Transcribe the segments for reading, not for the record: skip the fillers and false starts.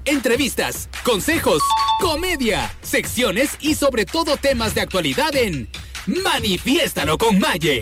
entrevistas, consejos, comedia, secciones y sobre todo temas de actualidad en Manifiéstalo con Maye.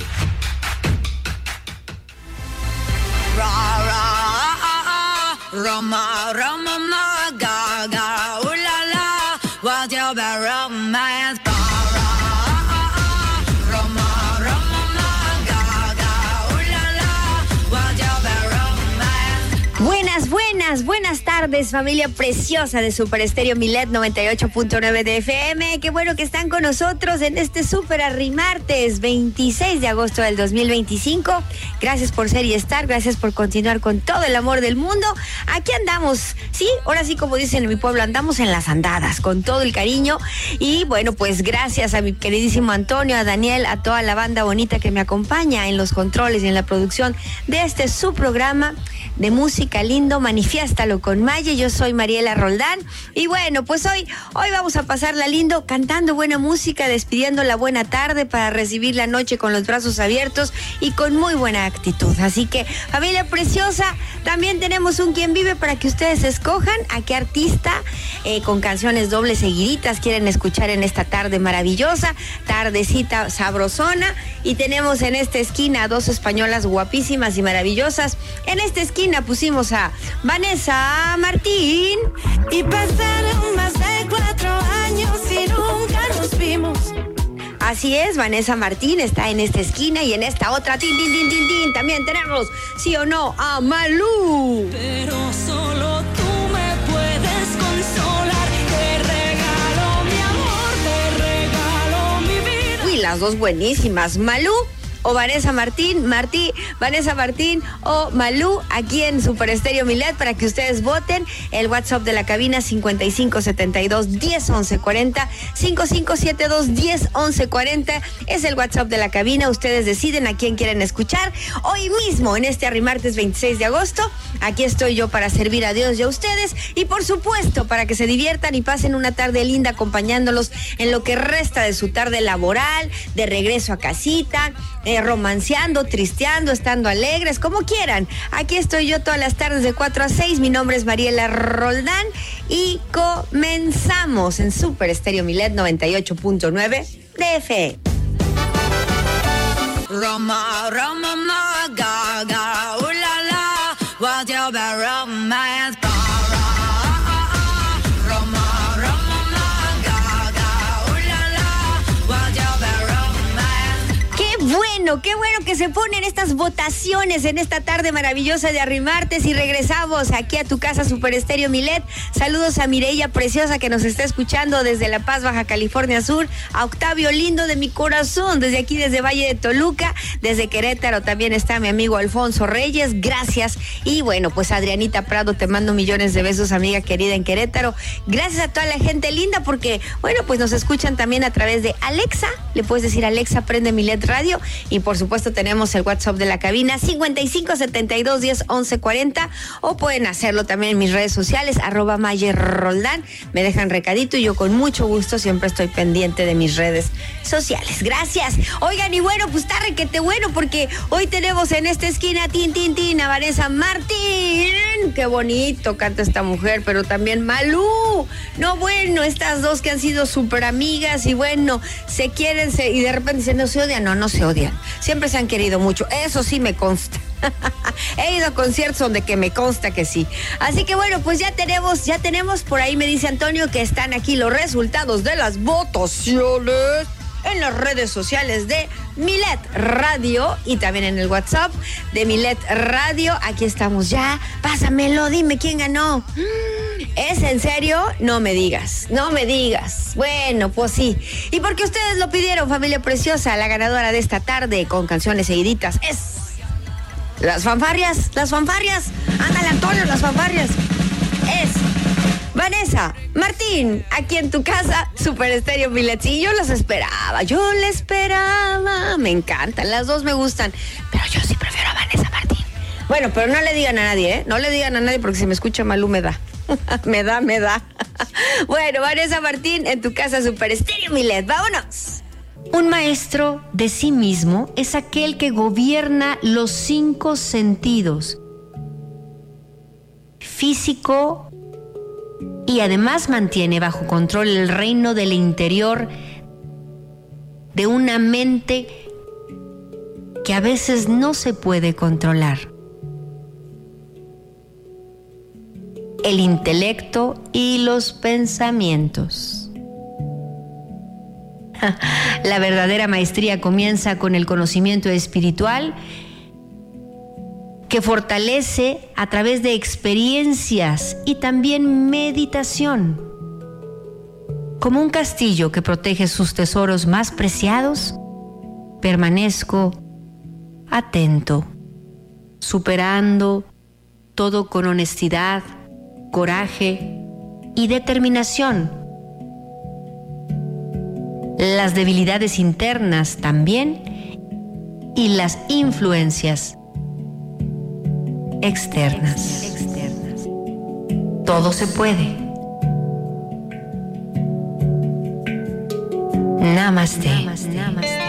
Buenas tardes, familia preciosa de Super Estéreo Milet 98.9 de FM. Qué bueno que están con nosotros en este Super Arrimartes 26 de agosto del 2025. Gracias por ser y estar, gracias por continuar con todo el amor del mundo. Aquí andamos, sí, ahora sí, como dicen en mi pueblo, andamos en las andadas con todo el cariño. Y bueno, pues gracias a mi queridísimo Antonio, a Daniel, a toda la banda bonita que me acompaña en los controles y en la producción de este su programa de música lindo, Manifiéstalo con Maye. Yo soy Mariela Roldán y bueno, pues hoy vamos a pasarla lindo cantando buena música, despidiendo la buena tarde para recibir la noche con los brazos abiertos y con muy buena actitud. Así que, familia preciosa, también tenemos un Quien Vive para que ustedes escojan a qué artista con canciones dobles seguiditas quieren escuchar en esta tarde maravillosa, tardecita sabrosona. Y tenemos en esta esquina a dos españolas guapísimas y maravillosas. En esta esquina pusimos a Vanessa Martín. Y pasaron más de 4 años y nunca nos vimos. Así es, Vanessa Martín está en esta esquina y en esta otra, tin, también tenemos, sí o no, a Malú. Pero solo tú me puedes consolar. Te regalo mi amor, te regalo mi vida. Uy, las dos buenísimas, Malú o Vanessa Martín, Vanessa Martín o Malú, aquí en Super Estéreo Milet para que ustedes voten. El WhatsApp de la cabina 5572-101140, 5572-101140 es el WhatsApp de la cabina. Ustedes deciden a quién quieren escuchar. Hoy mismo, en este Arrimartes 26 de agosto, aquí estoy yo para servir a Dios y a ustedes y por supuesto para que se diviertan y pasen una tarde linda acompañándolos en lo que resta de su tarde laboral, de regreso a casita, romanceando, tristeando, estando alegres, como quieran. Aquí estoy yo todas las tardes de 4 a 6. Mi nombre es Mariela Roldán y comenzamos en Super Estéreo Milet 98.9 de FM. Roma, Roma, ma, ga, ga, ooh la la, what's your bad romance? Qué bueno que se ponen estas votaciones en esta tarde maravillosa de Arrimartes y regresamos aquí a tu casa Super Estéreo Milet. Saludos a Mireya preciosa que nos está escuchando desde La Paz, Baja California Sur, a Octavio lindo de mi corazón, desde aquí, desde Valle de Toluca, desde Querétaro también está mi amigo Alfonso Reyes, gracias. Y bueno, pues Adrianita Prado, te mando millones de besos, amiga querida en Querétaro. Gracias a toda la gente linda porque, bueno, pues nos escuchan también a través de Alexa, le puedes decir Alexa, prende Milet Radio. Y por supuesto tenemos el WhatsApp de la cabina 5572-101140 o pueden hacerlo también en mis redes sociales @MayeRoldán. Me dejan recadito y yo con mucho gusto siempre estoy pendiente de mis redes sociales. Gracias. Oigan, y bueno, pues está requete bueno porque hoy tenemos en esta esquina tin a Vanessa Martín. Qué bonito canta esta mujer, pero también Malú. No, bueno, estas dos que han sido súper amigas y bueno, se quieren y de repente dicen, no se odian. No se odian. Siempre se han querido mucho. Eso sí me consta. He ido a conciertos donde que me consta que sí. Así que bueno, pues ya tenemos, por ahí me dice Antonio que están aquí los resultados de las votaciones en las redes sociales de Milet Radio y también en el WhatsApp de Milet Radio. Aquí estamos ya. Pásamelo, dime quién ganó. ¿Es en serio? No me digas. Bueno, pues sí. Y porque ustedes lo pidieron, familia preciosa, la ganadora de esta tarde con canciones seguiditas es las fanfarrias. Ándale, Antonio, las fanfarrias. Es Vanessa Martín, aquí en tu casa, Super Estéreo Milet. Sí, yo la esperaba. Me encantan, las dos me gustan. Pero yo sí prefiero a Vanessa Martín. Bueno, pero no le digan a nadie, ¿eh? No le digan a nadie porque si me escucha Malú me da. me da. Bueno, Vanessa Martín, en tu casa, Super Estéreo Milet. ¡Vámonos! Un maestro de sí mismo es aquel que gobierna los 5 sentidos: físico, y además mantiene bajo control el reino del interior de una mente que a veces no se puede controlar. El intelecto y los pensamientos. La verdadera maestría comienza con el conocimiento espiritual que fortalece a través de experiencias y también meditación. Como un castillo que protege sus tesoros más preciados, permanezco atento, superando todo con honestidad, coraje y determinación. Las debilidades internas también y las influencias externas. Todo se puede. Namaste. Namaste.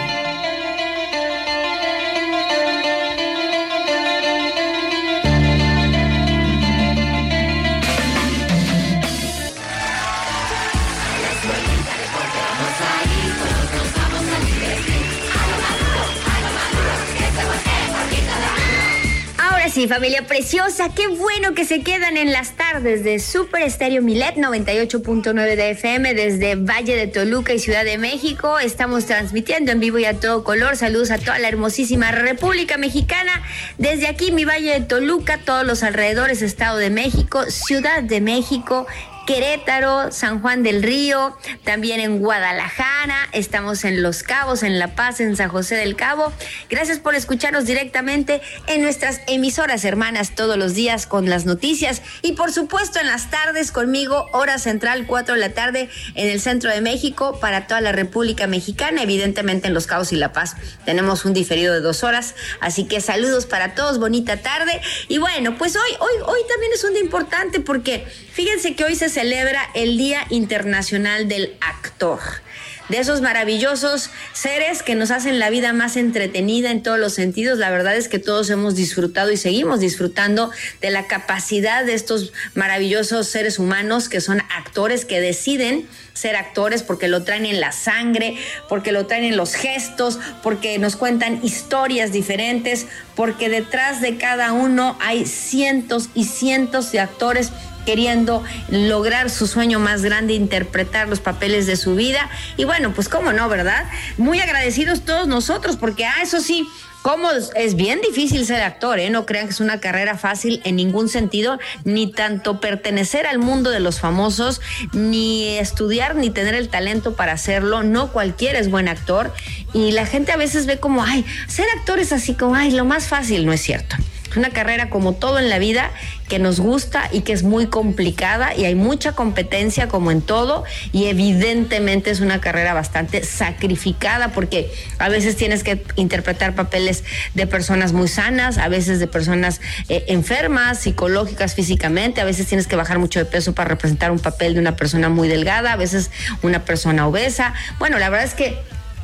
Sí, familia preciosa, qué bueno que se quedan en las tardes de Super Estéreo Milet 98.9 de FM desde Valle de Toluca y Ciudad de México. Estamos transmitiendo en vivo y a todo color. Saludos a toda la hermosísima República Mexicana. Desde aquí, mi Valle de Toluca, todos los alrededores, Estado de México, Ciudad de México, Querétaro, San Juan del Río, también en Guadalajara, estamos en Los Cabos, en La Paz, en San José del Cabo. Gracias por escucharnos directamente en nuestras emisoras hermanas todos los días con las noticias y por supuesto en las tardes conmigo, hora central, 4 de la tarde en el centro de México para toda la República Mexicana, evidentemente en Los Cabos y La Paz tenemos un diferido de 2 horas, así que saludos para todos, bonita tarde. Y bueno, pues hoy también es un día importante porque fíjense que hoy se celebra el Día Internacional del Actor, de esos maravillosos seres que nos hacen la vida más entretenida en todos los sentidos. La verdad es que todos hemos disfrutado y seguimos disfrutando de la capacidad de estos maravillosos seres humanos que son actores, que deciden ser actores porque lo traen en la sangre, porque lo traen en los gestos, porque nos cuentan historias diferentes, porque detrás de cada uno hay cientos y cientos de actores queriendo lograr su sueño más grande, interpretar los papeles de su vida. Y bueno, pues cómo no, ¿verdad? Muy agradecidos todos nosotros, porque eso sí, cómo es bien difícil ser actor, ¿eh? No crean que es una carrera fácil en ningún sentido, ni tanto pertenecer al mundo de los famosos, ni estudiar, ni tener el talento para hacerlo. No cualquiera es buen actor. Y la gente a veces ve como, ay, ser actor es así como, ay, lo más fácil. No es cierto. Es una carrera como todo en la vida que nos gusta y que es muy complicada y hay mucha competencia como en todo y evidentemente es una carrera bastante sacrificada porque a veces tienes que interpretar papeles de personas muy sanas, a veces de personas enfermas, psicológicas, físicamente, a veces tienes que bajar mucho de peso para representar un papel de una persona muy delgada, a veces una persona obesa. Bueno, la verdad es que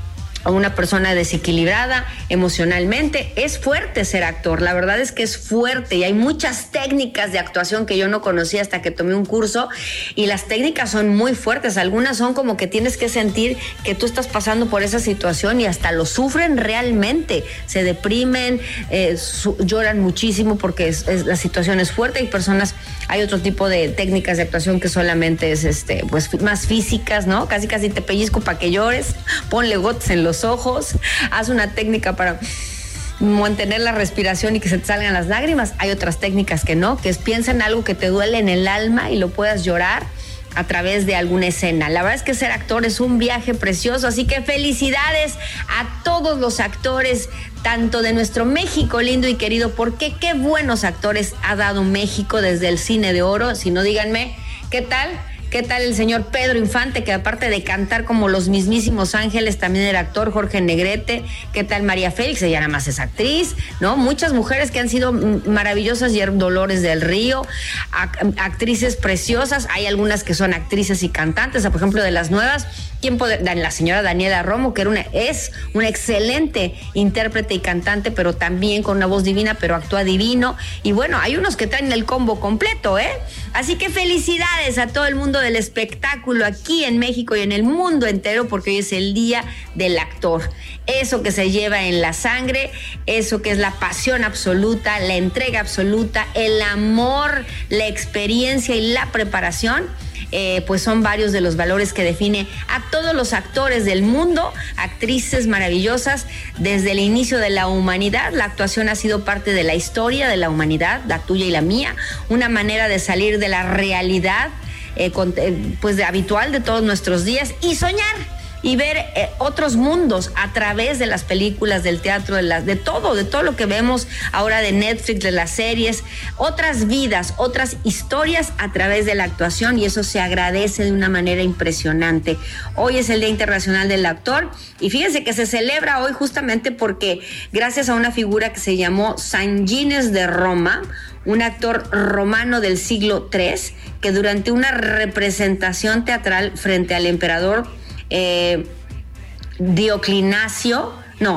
a una persona desequilibrada emocionalmente. Es fuerte ser actor, la verdad es que es fuerte y hay muchas técnicas de actuación que yo no conocía hasta que tomé un curso y las técnicas son muy fuertes. Algunas son como que tienes que sentir que tú estás pasando por esa situación y hasta lo sufren realmente, se deprimen, lloran muchísimo porque la situación es fuerte. Hay personas, hay otro tipo de técnicas de actuación que solamente es pues más físicas, ¿no? Casi te pellizco para que llores, ponle gotas en los ojos, haz una técnica para mantener la respiración y que se te salgan las lágrimas. Hay otras técnicas que no, que es piensa en algo que te duele en el alma y lo puedas llorar a través de alguna escena. La verdad es que ser actor es un viaje precioso, así que felicidades a todos los actores, tanto de nuestro México lindo y querido, porque qué buenos actores ha dado México desde el cine de oro. Si no, díganme, ¿qué tal? ¿Qué tal el señor Pedro Infante, que aparte de cantar como los mismísimos ángeles, también era actor? Jorge Negrete. ¿Qué tal María Félix? Ella nada más es actriz, ¿no? Muchas mujeres que han sido maravillosas. Dolores del Río, actrices preciosas. Hay algunas que son actrices y cantantes. Por ejemplo, de las nuevas, la señora Daniela Romo, que es una excelente intérprete y cantante, pero también con una voz divina, pero actúa divino. Y bueno, hay unos que traen el combo completo, ¿eh? Así que felicidades a todo el mundo del espectáculo aquí en México y en el mundo entero, porque hoy es el Día del Actor. Eso que se lleva en la sangre, eso que es la pasión absoluta, la entrega absoluta, el amor, la experiencia y la preparación. Pues son varios de los valores que define a todos los actores del mundo, actrices maravillosas. Desde el inicio de la humanidad, la actuación ha sido parte de la historia de la humanidad, la tuya y la mía, una manera de salir de la realidad habitual de todos nuestros días y soñar y ver otros mundos a través de las películas, del teatro, de todo lo que vemos ahora de Netflix, de las series, otras vidas, otras historias a través de la actuación, y eso se agradece de una manera impresionante. Hoy es el Día Internacional del Actor y fíjense que se celebra hoy justamente porque gracias a una figura que se llamó San Gines de Roma, un actor romano del siglo III, que durante una representación teatral frente al emperador Diocleciano,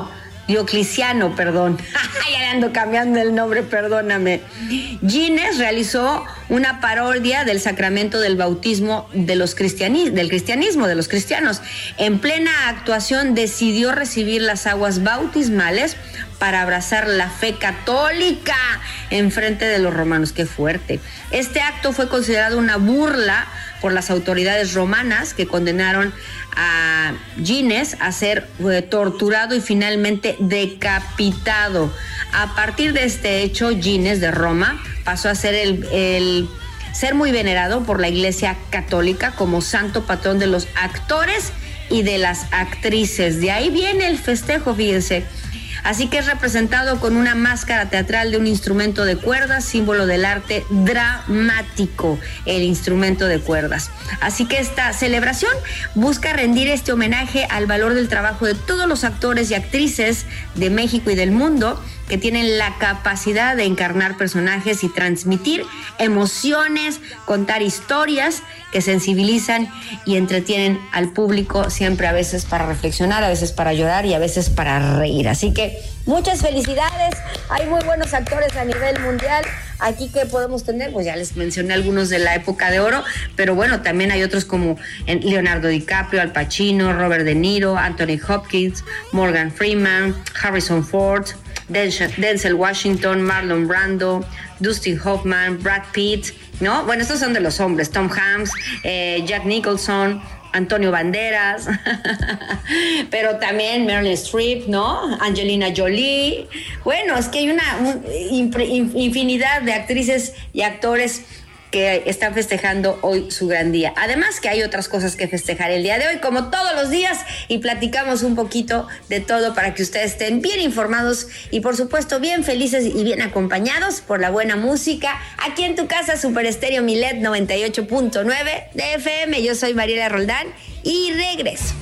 perdón. Ya le ando cambiando el nombre, perdóname. Gines realizó una parodia del sacramento del bautismo del cristianismo, de los cristianos. En plena actuación decidió recibir las aguas bautismales para abrazar la fe católica en frente de los romanos. ¡Qué fuerte! Este acto fue considerado una burla por las autoridades romanas, que condenaron a Gines a ser torturado y finalmente decapitado. A partir de este hecho, Gines de Roma pasó a ser ser muy venerado por la Iglesia Católica como santo patrón de los actores y de las actrices. De ahí viene el festejo, fíjense. Así que es representado con una máscara teatral de un instrumento de cuerdas, símbolo del arte dramático, el instrumento de cuerdas. Así que esta celebración busca rendir este homenaje al valor del trabajo de todos los actores y actrices de México y del mundo, que tienen la capacidad de encarnar personajes y transmitir emociones, contar historias que sensibilizan y entretienen al público, siempre a veces para reflexionar, a veces para llorar y a veces para reír. Así que muchas felicidades, hay muy buenos actores a nivel mundial. Aquí que podemos tener, pues ya les mencioné algunos de la época de oro, pero bueno, también hay otros como Leonardo DiCaprio, Al Pacino, Robert De Niro, Anthony Hopkins, Morgan Freeman, Harrison Ford, Denzel Washington, Marlon Brando, Dustin Hoffman, Brad Pitt, ¿no? Bueno, estos son de los hombres, Tom Hanks, Jack Nicholson, Antonio Banderas, pero también Meryl Streep, ¿no? Angelina Jolie. Bueno, es que hay una infinidad de actrices y actores que están festejando hoy su gran día. Además que hay otras cosas que festejar el día de hoy, como todos los días, y platicamos un poquito de todo para que ustedes estén bien informados y por supuesto bien felices y bien acompañados por la buena música. Aquí en tu casa, Super Estéreo Milet 98.9 de FM. Yo soy Mariela Roldán y regreso.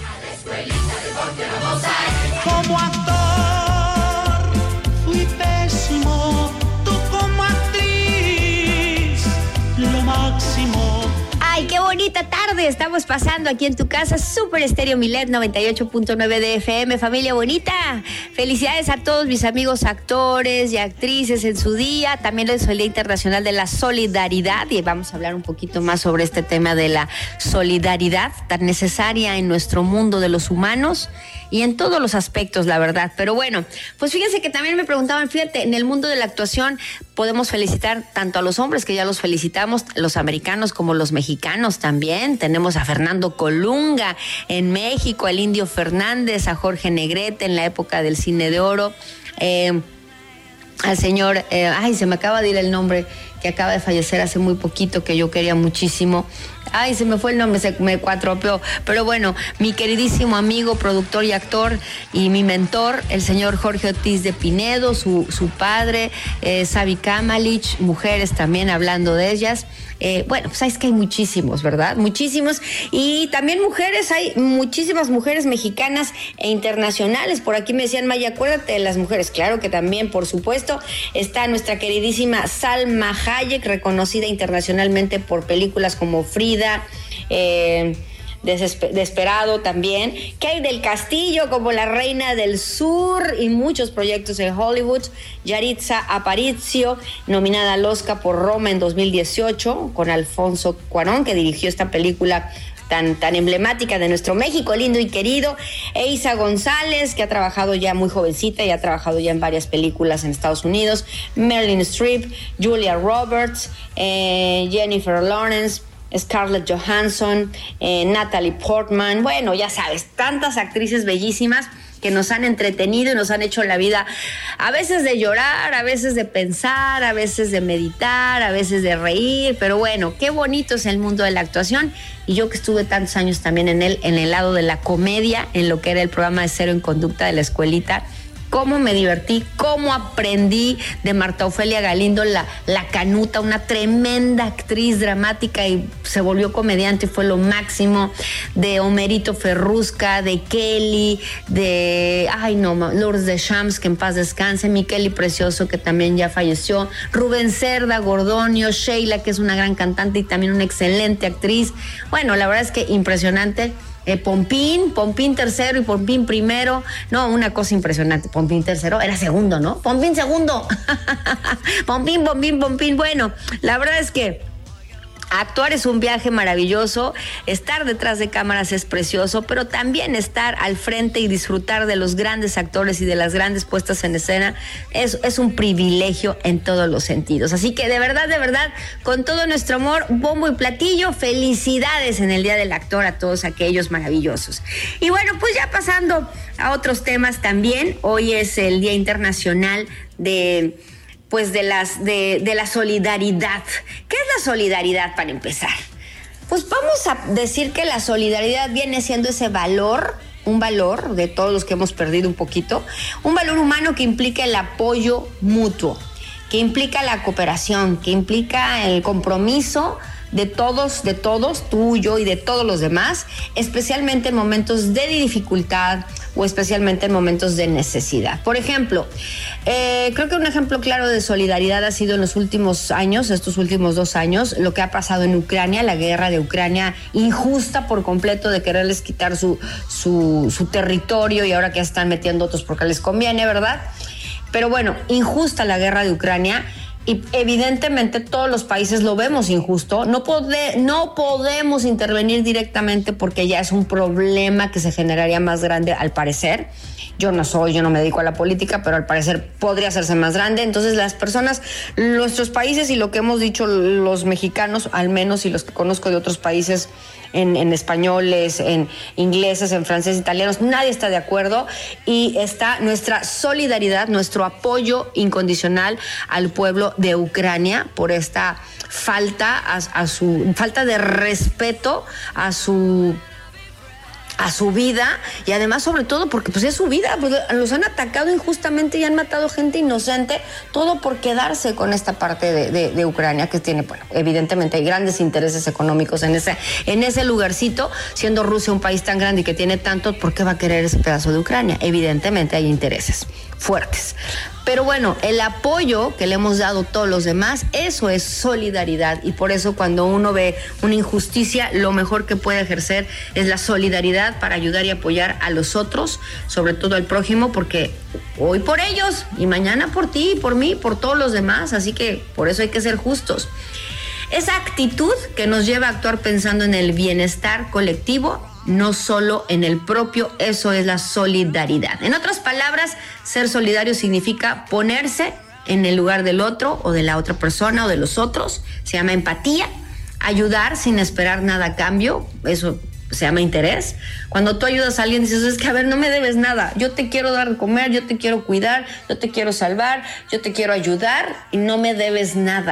Como actor fui pésimo, tú como actriz lo máximo. Ay, qué bonita tarde estamos pasando aquí en tu casa, Super Estéreo Milet 98.9 de FM, familia bonita. Felicidades a todos mis amigos actores y actrices en su día. También es el Día Internacional de la Solidaridad y vamos a hablar un poquito más sobre este tema de la solidaridad tan necesaria en nuestro mundo de los humanos y en todos los aspectos, la verdad. Pero bueno, pues fíjense que también me preguntaban, fíjate, en el mundo de la actuación podemos felicitar tanto a los hombres, que ya los felicitamos, los americanos como los mexicanos también. Tenemos a Fernando Colunga en México, al Indio Fernández, a Jorge Negrete en la época del cine de oro, al señor, se me acaba de ir el nombre, que acaba de fallecer hace muy poquito, que yo quería muchísimo. Ay, se me fue el nombre, se me cuatropeó. Pero bueno, mi queridísimo amigo, productor y actor y mi mentor, el señor Jorge Ortiz de Pinedo, su padre, Sabi Kamalich, mujeres también, hablando de ellas. Bueno, pues sabes que hay muchísimos, ¿verdad? Muchísimos. Y también mujeres, hay muchísimas mujeres mexicanas e internacionales. Por aquí me decían, Maya, acuérdate de las mujeres. Claro que también, por supuesto, está nuestra queridísima Salma Hayek, reconocida internacionalmente por películas como Frida, Desperado también. Kate del Castillo como la Reina del Sur y muchos proyectos en Hollywood. Yaritza Aparicio, nominada al Oscar por Roma en 2018 con Alfonso Cuarón, que dirigió esta película tan emblemática de nuestro México lindo y querido. Eiza González, que ha trabajado ya muy jovencita y ha trabajado ya en varias películas en Estados Unidos. Meryl Streep, Julia Roberts, Jennifer Lawrence, Scarlett Johansson, Natalie Portman. Bueno, ya sabes, tantas actrices bellísimas que nos han entretenido y nos han hecho la vida a veces de llorar, a veces de pensar, a veces de meditar, a veces de reír, pero bueno, qué bonito es el mundo de la actuación. Y yo que estuve tantos años también en el lado de la comedia, en lo que era el programa de Cero en Conducta de la escuelita, cómo me divertí, cómo aprendí de Marta Ofelia Galindo, la Canuta, una tremenda actriz dramática y se volvió comediante, fue lo máximo, de Homerito Ferrusca, de Kelly, de, Lourdes Deschamps, que en paz descanse, mi Kelly Precioso, que también ya falleció, Rubén Cerda, Gordonio, Sheila, que es una gran cantante y también una excelente actriz. Bueno, la verdad es que impresionante. Pompín tercero y Pompín primero. No, una cosa impresionante. Pompín tercero era segundo, ¿no? Pompín segundo. Pompín. Bueno, la verdad es que actuar es un viaje maravilloso, estar detrás de cámaras es precioso, pero también estar al frente y disfrutar de los grandes actores y de las grandes puestas en escena es un privilegio en todos los sentidos. Así que de verdad, con todo nuestro amor, bombo y platillo, felicidades en el Día del Actor a todos aquellos maravillosos. Y bueno, pues ya pasando a otros temas también, hoy es el Día Internacional de la solidaridad. ¿Qué es la solidaridad para empezar? Pues vamos a decir que la solidaridad viene siendo ese valor, un valor de todos los que hemos perdido un poquito, un valor humano que implica el apoyo mutuo, que implica la cooperación, que implica el compromiso de todos, tú, yo y de todos los demás, especialmente en momentos de dificultad o especialmente en momentos de necesidad. Por ejemplo, creo que un ejemplo claro de solidaridad ha sido en los últimos años, estos últimos 2 años, lo que ha pasado en Ucrania, la guerra de Ucrania injusta por completo de quererles quitar su territorio y ahora que ya están metiendo otros porque les conviene, ¿verdad? Pero bueno, injusta la guerra de Ucrania. Y evidentemente todos los países lo vemos injusto. No podemos intervenir directamente porque ya es un problema que se generaría más grande al parecer. Yo no me dedico a la política, pero al parecer podría hacerse más grande. Entonces las personas, nuestros países y lo que hemos dicho los mexicanos, al menos, y los que conozco de otros países, en españoles, en ingleses, en franceses, italianos, nadie está de acuerdo y está nuestra solidaridad, nuestro apoyo incondicional al pueblo de Ucrania por esta falta de respeto a su vida y además sobre todo porque pues es su vida, pues los han atacado injustamente y han matado gente inocente, todo por quedarse con esta parte de Ucrania que tiene, bueno, evidentemente hay grandes intereses económicos en ese lugarcito, siendo Rusia un país tan grande y que tiene tanto, ¿por qué va a querer ese pedazo de Ucrania? Evidentemente hay intereses fuertes. Pero bueno, el apoyo que le hemos dado todos los demás, eso es solidaridad y por eso cuando uno ve una injusticia, lo mejor que puede ejercer es la solidaridad para ayudar y apoyar a los otros, sobre todo al prójimo, porque hoy por ellos y mañana por ti, por mí, por todos los demás, así que por eso hay que ser justos. Esa actitud que nos lleva a actuar pensando en el bienestar colectivo, no solo en el propio, eso es la solidaridad. En otras palabras, ser solidario significa ponerse en el lugar del otro o de la otra persona o de los otros, se llama empatía, ayudar sin esperar nada a cambio, eso se llama interés. Cuando tú ayudas a alguien dices, es que a ver, no me debes nada, yo te quiero dar de comer, yo te quiero cuidar, yo te quiero salvar, yo te quiero ayudar y no me debes nada.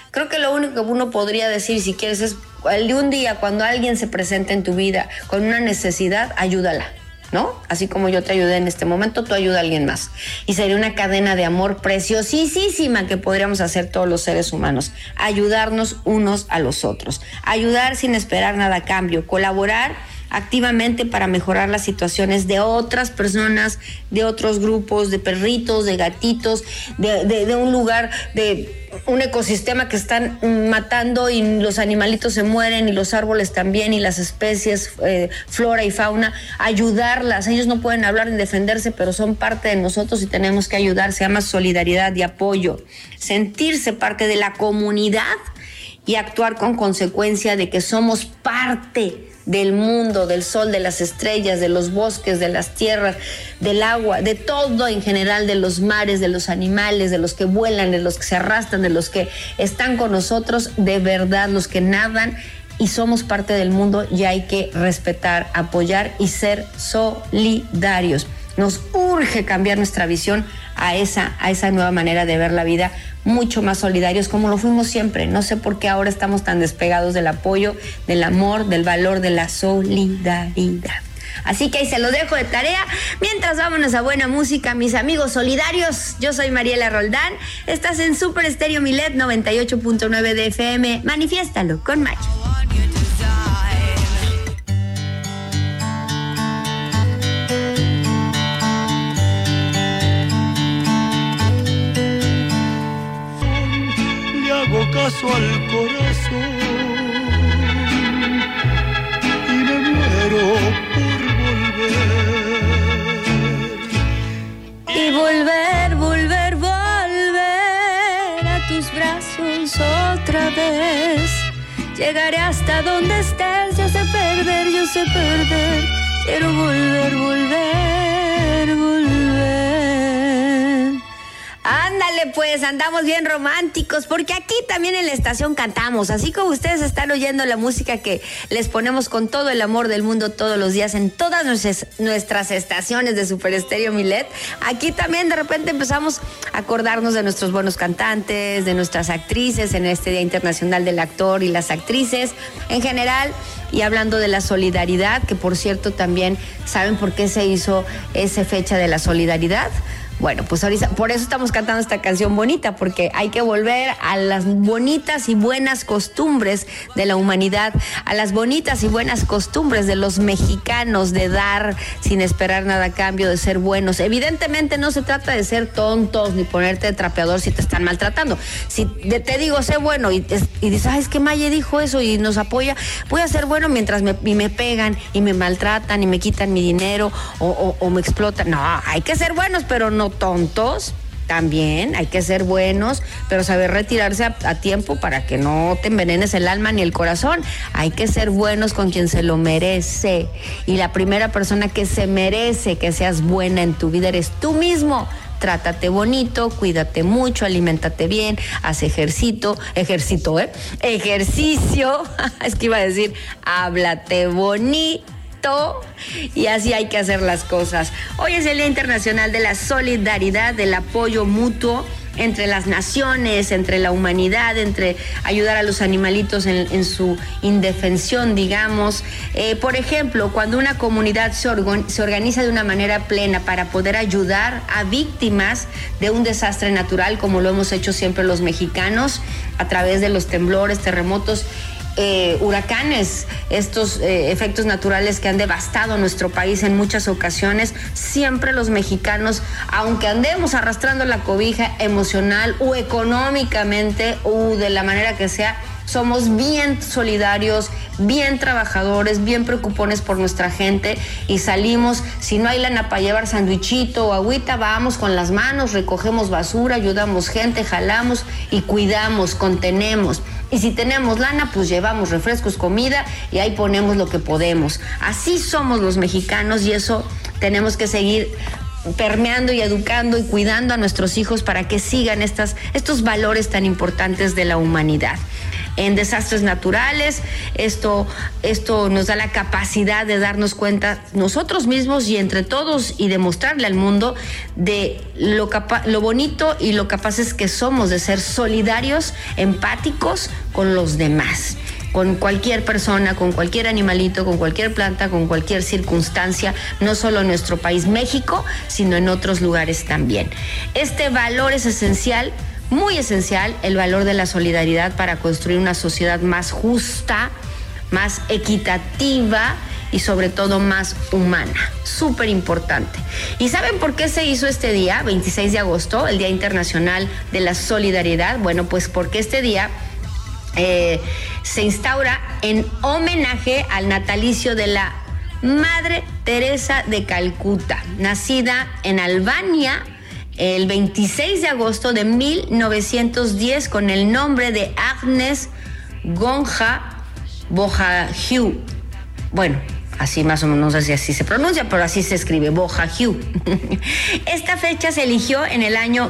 Creo que lo único que uno podría decir, si quieres, es el de un día cuando alguien se presenta en tu vida con una necesidad, ayúdala, ¿no? Así como yo te ayudé en este momento, tú ayuda a alguien más. Y sería una cadena de amor preciosísima que podríamos hacer todos los seres humanos. Ayudarnos unos a los otros. Ayudar sin esperar nada a cambio. Colaborar activamente para mejorar las situaciones de otras personas, de otros grupos, de perritos, de gatitos, de un lugar, de un ecosistema que están matando y los animalitos se mueren y los árboles también y las especies, flora y fauna. Ayudarlas, ellos no pueden hablar ni defenderse, pero son parte de nosotros y tenemos que ayudar. Se llama solidaridad y apoyo. Sentirse parte de la comunidad y actuar con consecuencia de que somos parte del mundo, del sol, de las estrellas, de los bosques, de las tierras, del agua, de todo en general, de los mares, de los animales, de los que vuelan, de los que se arrastran, de los que están con nosotros, de verdad, los que nadan, y somos parte del mundo y hay que respetar, apoyar y ser solidarios. Nos urge cambiar nuestra visión a esa nueva manera de ver la vida, mucho más solidarios como lo fuimos siempre. No sé por qué ahora estamos tan despegados del apoyo, del amor, del valor de la solidaridad. Así que ahí se lo dejo de tarea. Mientras vámonos a buena música, mis amigos solidarios. Yo soy Mariela Roldán. Estás en Super Estéreo Milet 98.9 de FM. Manifiéstalo con Maya. Caso al corazón y me muero por volver y volver a tus brazos otra vez. Llegaré hasta donde estés. Yo sé perder, quiero volver. Ándale pues, andamos bien románticos, porque aquí también en la estación cantamos, así como ustedes están oyendo la música que les ponemos con todo el amor del mundo todos los días en todas nuestras estaciones de Super Estéreo Milet. Aquí también de repente empezamos a acordarnos de nuestros buenos cantantes, de nuestras actrices en este Día Internacional del Actor y las actrices en general. Y hablando de la solidaridad, que por cierto también, ¿saben por qué se hizo esa fecha de la solidaridad? Bueno, pues ahorita, por eso estamos cantando esta canción bonita, porque hay que volver a las bonitas y buenas costumbres de la humanidad, a las bonitas y buenas costumbres de los mexicanos, de dar sin esperar nada a cambio, de ser buenos. Evidentemente no se trata de ser tontos ni ponerte de trapeador si te están maltratando. Si te digo, sé bueno y dices, es que Maye dijo eso y nos apoya, voy a ser bueno mientras me pegan y me maltratan y me quitan mi dinero o me explotan. No, hay que ser buenos, pero no tontos. También hay que ser buenos, pero saber retirarse a tiempo para que no te envenenes el alma ni el corazón. Hay que ser buenos con quien se lo merece. Y la primera persona que se merece que seas buena en tu vida eres tú mismo. Trátate bonito, cuídate mucho, aliméntate bien, haz ejercicio, es que iba a decir, háblate bonito. Y así hay que hacer las cosas. Hoy es el Día Internacional de la Solidaridad, del apoyo mutuo entre las naciones, entre la humanidad, entre ayudar a los animalitos en su indefensión, digamos. Por ejemplo, cuando una comunidad se organiza de una manera plena para poder ayudar a víctimas de un desastre natural, como lo hemos hecho siempre los mexicanos, a través de los temblores, terremotos, huracanes, estos efectos naturales que han devastado nuestro país en muchas ocasiones, siempre los mexicanos, aunque andemos arrastrando la cobija emocional o económicamente o de la manera que sea, somos bien solidarios, bien trabajadores, bien preocupones por nuestra gente y salimos, si no hay lana para llevar sandwichito o agüita, vamos con las manos, recogemos basura, ayudamos gente, jalamos y cuidamos, contenemos. Y si tenemos lana, pues llevamos refrescos, comida y ahí ponemos lo que podemos. Así somos los mexicanos y eso tenemos que seguir permeando y educando y cuidando a nuestros hijos para que sigan estos valores tan importantes de la humanidad. en desastres naturales. Esto nos da la capacidad de darnos cuenta nosotros mismos y entre todos y demostrarle al mundo de lo bonito y lo capaces que somos de ser solidarios, empáticos con los demás, con cualquier persona, con cualquier animalito, con cualquier planta, con cualquier circunstancia, no solo en nuestro país México, sino en otros lugares también. Este valor es esencial, muy esencial, el valor de la solidaridad para construir una sociedad más justa, más equitativa y sobre todo más humana. Súper importante. ¿Y saben por qué se hizo este día, 26 de agosto, el Día Internacional de la Solidaridad? Bueno, pues porque este día se instaura en homenaje al natalicio de la Madre Teresa de Calcuta, nacida en Albania el 26 de agosto de 1910 con el nombre de Agnes Gonja Bojagiu. Bueno, así más o menos, no sé si así se pronuncia, pero así se escribe, Bojagiu. Esta fecha se eligió en el año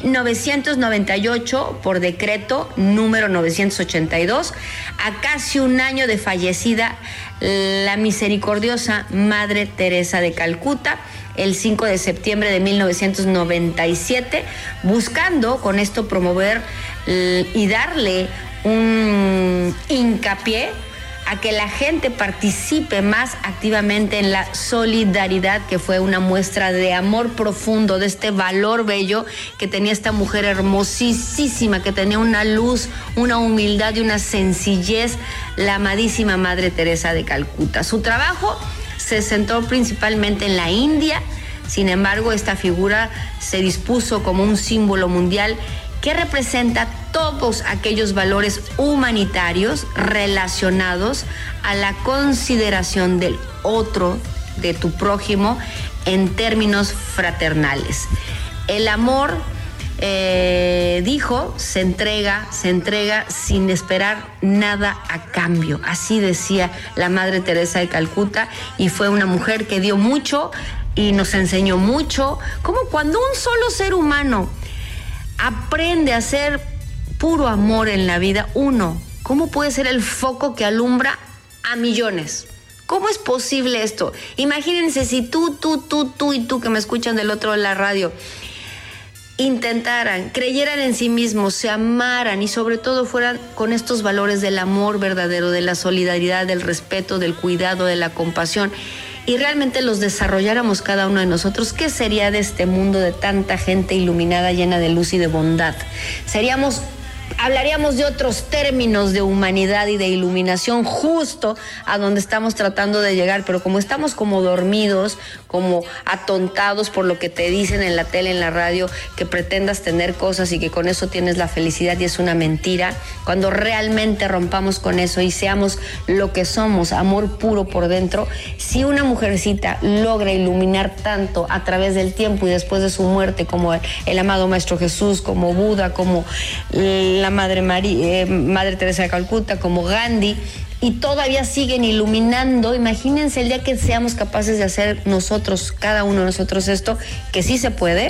1998 por decreto número 982, a casi un año de fallecida la misericordiosa Madre Teresa de Calcuta, el 5 de septiembre de 1997, buscando con esto promover y darle un hincapié a que la gente participe más activamente en la solidaridad, que fue una muestra de amor profundo, de este valor bello que tenía esta mujer hermosísima, que tenía una luz, una humildad y una sencillez, la amadísima Madre Teresa de Calcuta. Su trabajo se centró principalmente en la India. Sin embargo, esta figura se dispuso como un símbolo mundial que representa todos aquellos valores humanitarios relacionados a la consideración del otro, de tu prójimo, en términos fraternales. El amor, dijo, se entrega sin esperar nada a cambio. Así decía la Madre Teresa de Calcuta, y fue una mujer que dio mucho y nos enseñó mucho, como cuando un solo ser humano aprende a ser puro amor en la vida, ¿cómo puede ser el foco que alumbra a millones? ¿Cómo es posible esto? Imagínense si tú y tú que me escuchan del otro de la radio intentaran, creyeran en sí mismos, se amaran y sobre todo fueran con estos valores del amor verdadero, de la solidaridad, del respeto, del cuidado, de la compasión, y realmente los desarrolláramos cada uno de nosotros, ¿qué sería de este mundo de tanta gente iluminada, llena de luz y de bondad? Hablaríamos de otros términos de humanidad y de iluminación, justo a donde estamos tratando de llegar, pero como estamos como dormidos, como atontados por lo que te dicen en la tele, en la radio, que pretendas tener cosas y que con eso tienes la felicidad, y es una mentira. Cuando realmente rompamos con eso y seamos lo que somos, amor puro por dentro, si una mujercita logra iluminar tanto a través del tiempo y después de su muerte, como el amado Maestro Jesús, como Buda, como la Madre Teresa de Calcuta, como Gandhi, y todavía siguen iluminando, imagínense el día que seamos capaces de hacer nosotros, cada uno de nosotros esto, que sí se puede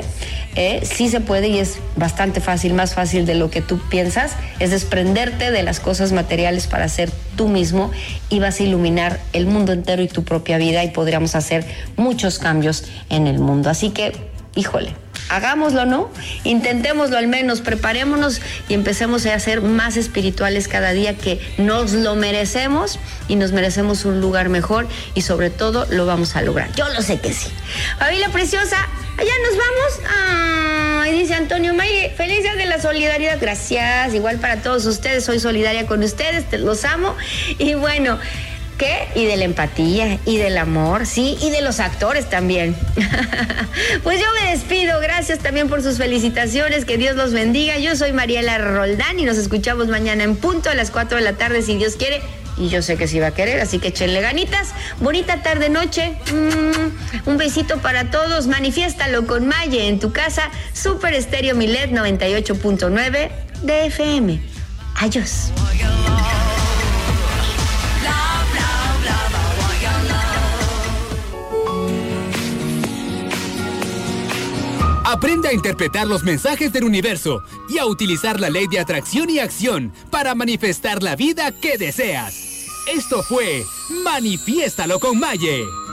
y es bastante fácil, más fácil de lo que tú piensas, es desprenderte de las cosas materiales para ser tú mismo, y vas a iluminar el mundo entero y tu propia vida, y podríamos hacer muchos cambios en el mundo. Así que, híjole, hagámoslo, ¿no? Intentémoslo al menos, preparémonos y empecemos a ser más espirituales cada día, que nos lo merecemos y nos merecemos un lugar mejor, y sobre todo lo vamos a lograr. Yo lo sé que sí. Familia preciosa, allá nos vamos. Ay, dice Antonio Mayre, feliz día de la solidaridad. Gracias, igual para todos ustedes, soy solidaria con ustedes, los amo. Y bueno, ¿qué? Y de la empatía, y del amor, sí, y de los actores también. Pues yo me despido, gracias también por sus felicitaciones, que Dios los bendiga. Yo soy Mariela Roldán y nos escuchamos mañana en punto a las 4 de la tarde, si Dios quiere, y yo sé que sí va a querer, así que échenle ganitas. Bonita tarde, noche. Un besito para todos. Manifiéstalo con Maye en tu casa. Super Estéreo Milet 98.9 de FM. Adiós. Aprende a interpretar los mensajes del universo y a utilizar la ley de atracción y acción para manifestar la vida que deseas. Esto fue Manifiéstalo con Maye.